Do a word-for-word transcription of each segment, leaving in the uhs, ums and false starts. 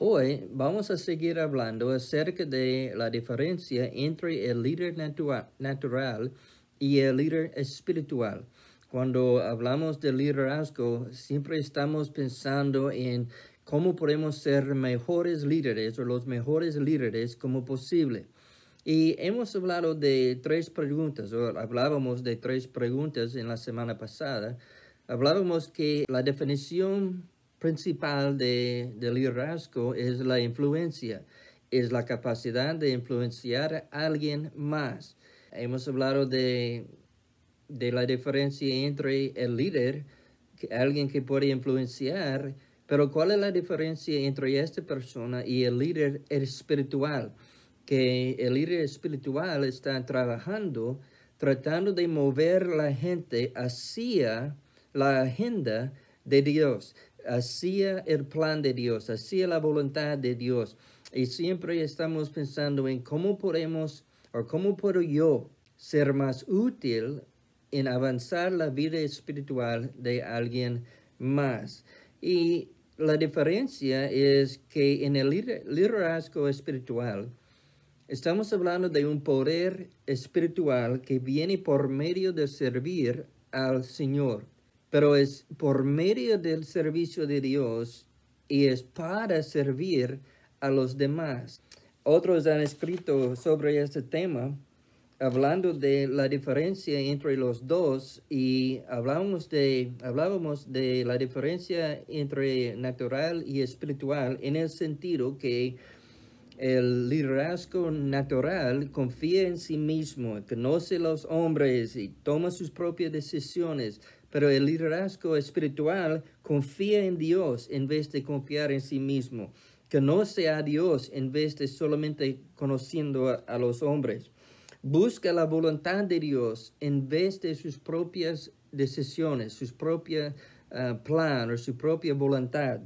Hoy vamos a seguir hablando acerca de la diferencia entre el líder natua- natural y el líder espiritual. Cuando hablamos de liderazgo, siempre estamos pensando en cómo podemos ser mejores líderes o los mejores líderes como posible. Y hemos hablado de tres preguntas, o hablábamos de tres preguntas en la semana pasada. Hablábamos que la definición principal de, de liderazgo es la influencia, es la capacidad de influenciar a alguien más. Hemos hablado de, de la diferencia entre el líder, que, alguien que puede influenciar, pero ¿cuál es la diferencia entre esta persona y el líder espiritual? Que el líder espiritual está trabajando, tratando de mover la gente hacia la agenda de Dios, hacia el plan de Dios, hacia la voluntad de Dios. Y siempre estamos pensando en cómo podemos, o cómo puedo yo ser más útil en avanzar la vida espiritual de alguien más. Y la diferencia es que en el liderazgo espiritual, estamos hablando de un poder espiritual que viene por medio de servir al Señor, pero es por medio del servicio de Dios y es para servir a los demás. Otros han escrito sobre este tema, hablando de la diferencia entre los dos, y hablábamos de, hablábamos de la diferencia entre natural y espiritual en el sentido que el liderazgo natural confía en sí mismo, conoce a los hombres y toma sus propias decisiones, pero el liderazgo espiritual confía en Dios en vez de confiar en sí mismo. Conoce a Dios en vez de solamente conociendo a, a los hombres. Busca la voluntad de Dios en vez de sus propias decisiones, su propio uh, plan o su propia voluntad.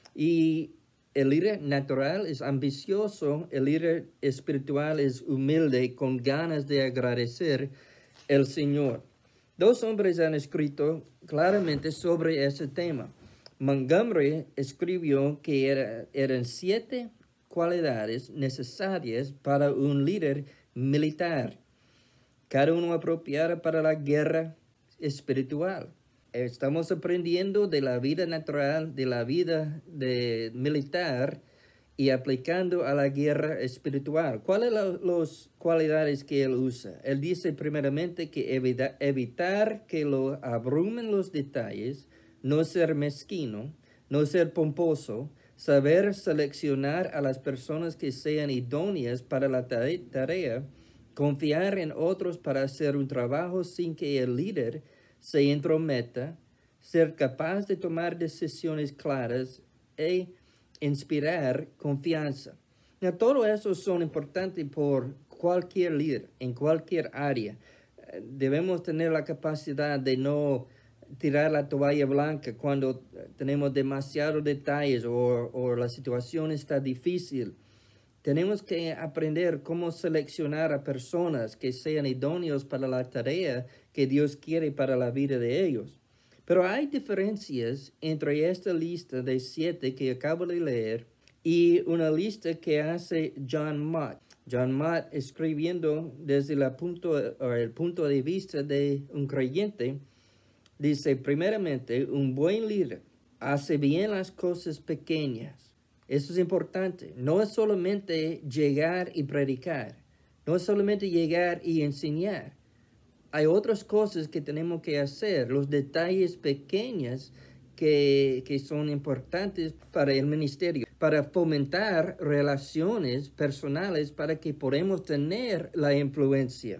Y el líder natural es ambicioso, el líder espiritual es humilde, con ganas de agradecer al Señor. Dos hombres han escrito claramente sobre ese tema. Montgomery escribió que era, eran siete cualidades necesarias para un líder militar, cada uno apropiada para la guerra espiritual. Estamos aprendiendo de la vida natural, de la vida de militar y aplicando a la guerra espiritual. ¿Cuáles son las cualidades que él usa? Él dice primeramente que evita, evitar que lo abrumen los detalles, no ser mezquino, no ser pomposo, saber seleccionar a las personas que sean idóneas para la tarea, confiar en otros para hacer un trabajo sin que el líder se entrometa, ser capaz de tomar decisiones claras e inspirar confianza. Now, todo eso son importantes por cualquier líder, en cualquier área. Debemos tener la capacidad de no tirar la toalla blanca cuando tenemos demasiados detalles o, o la situación está difícil. Tenemos que aprender cómo seleccionar a personas que sean idóneos para la tarea que Dios quiere para la vida de ellos. Pero hay diferencias entre esta lista de siete que acabo de leer y una lista que hace John Mott. John Mott, escribiendo desde la punto, el punto de vista de un creyente, dice, primeramente, un buen líder hace bien las cosas pequeñas. Eso es importante. No es solamente llegar y predicar. No es solamente llegar y enseñar. Hay otras cosas que tenemos que hacer, los detalles pequeños que, que son importantes para el ministerio, para fomentar relaciones personales para que podamos tener la influencia.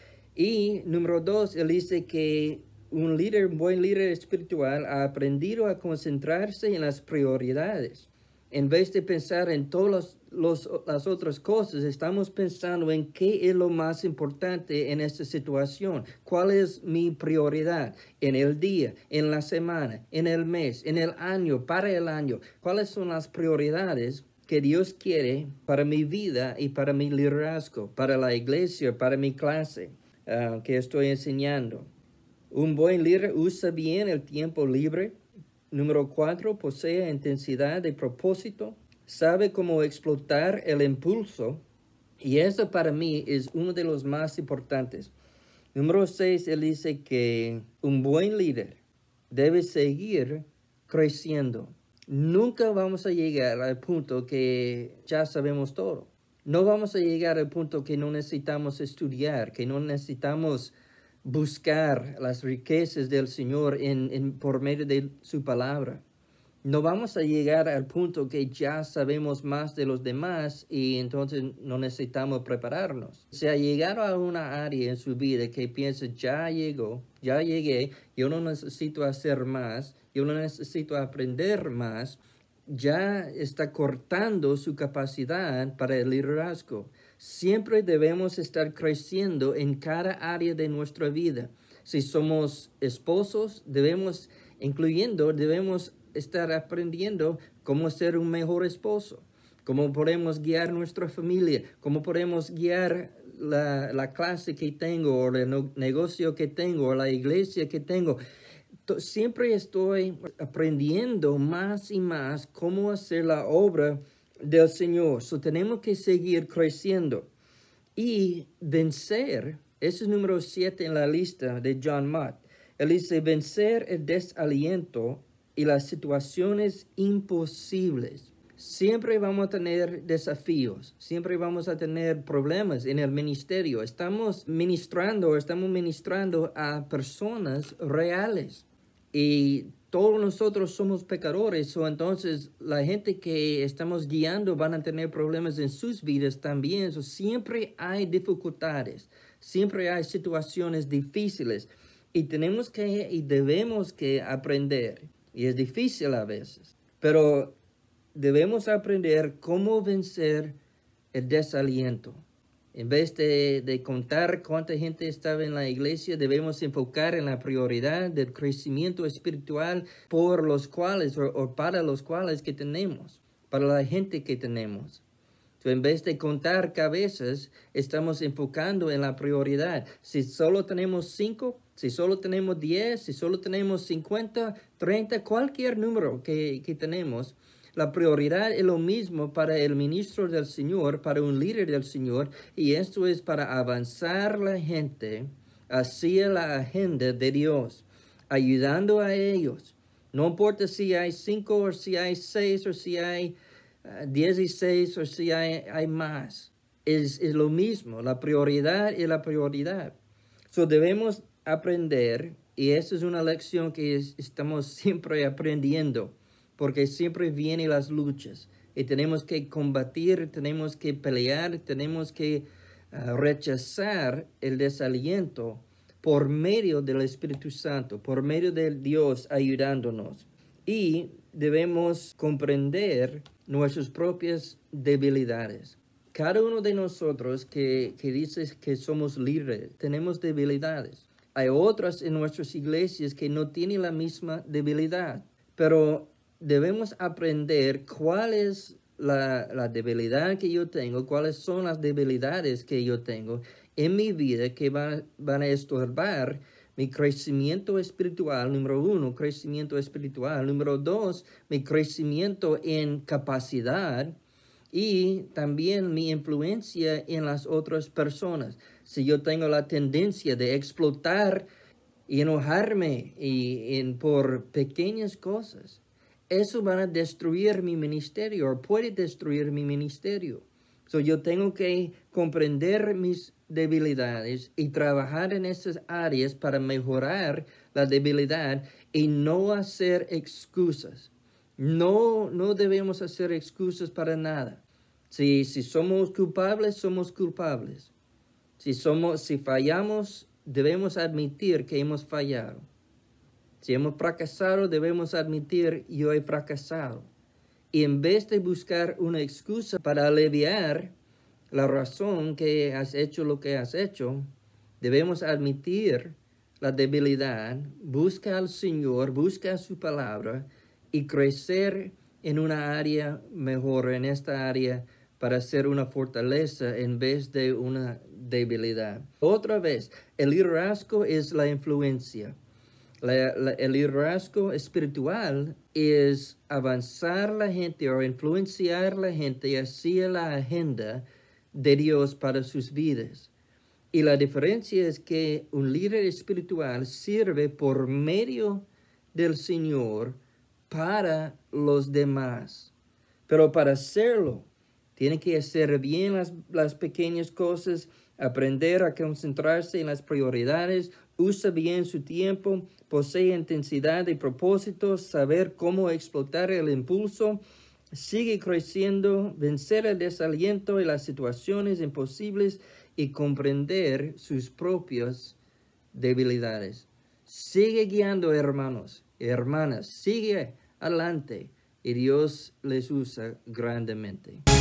Y número dos, él dice que un líder, un buen líder espiritual ha aprendido a concentrarse en las prioridades. En vez de pensar en todas los, los, las otras cosas, estamos pensando en qué es lo más importante en esta situación. ¿Cuál es mi prioridad en el día, en la semana, en el mes, en el año, para el año? ¿Cuáles son las prioridades que Dios quiere para mi vida y para mi liderazgo, para la iglesia, para mi clase uh, que estoy enseñando? Un buen líder usa bien el tiempo libre. Número cuatro, posee intensidad de propósito. sabe cómo explotar el impulso, y eso para mí es uno de los más importantes. Número seis, él dice que un buen líder debe seguir creciendo. Nunca vamos a llegar al punto que ya sabemos todo. No vamos a llegar al punto que no necesitamos estudiar, que no necesitamos buscar las riquezas del Señor en, en, por medio de su palabra. No vamos a llegar al punto que ya sabemos más de los demás y entonces no necesitamos prepararnos. O sea, llegar a una área en su vida que piensa, ya llegó, ya llegué, yo no necesito hacer más, yo no necesito aprender más, ya está cortando su capacidad para el liderazgo. Siempre debemos estar creciendo en cada área de nuestra vida. Si somos esposos, debemos, incluyendo, debemos estar aprendiendo cómo ser un mejor esposo, cómo podemos guiar nuestra familia, cómo podemos guiar la, la clase que tengo, o el no, negocio que tengo, o la iglesia que tengo. Siempre estoy aprendiendo más y más cómo hacer la obra del Señor. So, tenemos que seguir creciendo y vencer. Ese es número siete en la lista de John Mott. Él dice, vencer el desaliento y las situaciones imposibles. Siempre vamos a tener desafíos, siempre vamos a tener problemas en el ministerio. Estamos ministrando, estamos ministrando a personas reales y todos nosotros somos pecadores, o entonces la gente que estamos guiando van a tener problemas en sus vidas también. So, siempre hay dificultades, siempre hay situaciones difíciles y tenemos que y debemos que aprender. Y es difícil a veces, pero debemos aprender cómo vencer el desaliento. En vez de, de contar cuánta gente estaba en la iglesia, debemos enfocar en la prioridad del crecimiento espiritual por los cuales o, o para los cuales que tenemos, para la gente que tenemos. So, en vez de contar cabezas, estamos enfocando en la prioridad. Si solo tenemos cinco, si solo tenemos diez, si solo tenemos cincuenta, treinta, cualquier número que, que tenemos, la prioridad es lo mismo para el ministro del Señor, para un líder del Señor, y esto es para avanzar la gente hacia la agenda de Dios, ayudando a ellos. No importa si hay cinco o si hay seis o si hay uh, dieciséis o si hay, hay más. Es, es lo mismo, la prioridad es la prioridad. So, debemos aprender, y esa es una lección que es, estamos siempre aprendiendo, porque siempre vienen las luchas y tenemos que combatir, tenemos que pelear, tenemos que uh, rechazar el desaliento por medio del Espíritu Santo, por medio de Dios ayudándonos. Y debemos comprender nuestras propias debilidades. Cada uno de nosotros que, que dice que somos líderes, tenemos debilidades. Hay otras en nuestras iglesias que no tienen la misma debilidad, pero debemos aprender cuál es la, la debilidad que yo tengo, cuáles son las debilidades que yo tengo en mi vida que van, van a estorbar mi crecimiento espiritual, número uno, crecimiento espiritual, número dos, mi crecimiento en capacidad y también mi influencia en las otras personas. Si yo tengo la tendencia de explotar y enojarme y, y por pequeñas cosas, eso va a destruir mi ministerio o puede destruir mi ministerio. So, yo tengo que comprender mis debilidades y trabajar en esas áreas para mejorar la debilidad y no hacer excusas. No, no debemos hacer excusas para nada. Si, si somos culpables, somos culpables. Si, somos, si fallamos, debemos admitir que hemos fallado. Si hemos fracasado, debemos admitir yo he fracasado. Y en vez de buscar una excusa para aliviar la razón que has hecho lo que has hecho, debemos admitir la debilidad, busca al Señor, busca su palabra y crecer en una área mejor, en esta área, para ser una fortaleza en vez de una debilidad. Otra vez, el liderazgo es la influencia. La, la, el liderazgo espiritual es avanzar la gente o influenciar la gente hacia la agenda de Dios para sus vidas. Y la diferencia es que un líder espiritual sirve por medio del Señor para los demás. Pero para hacerlo, tiene que hacer bien las, las pequeñas cosas, aprender a concentrarse en las prioridades, usa bien su tiempo, posee intensidad de propósitos, saber cómo explotar el impulso, sigue creciendo, vencer el desaliento y las situaciones imposibles y comprender sus propias debilidades. Sigue guiando, hermanos y hermanas, sigue adelante y Dios les usa grandemente.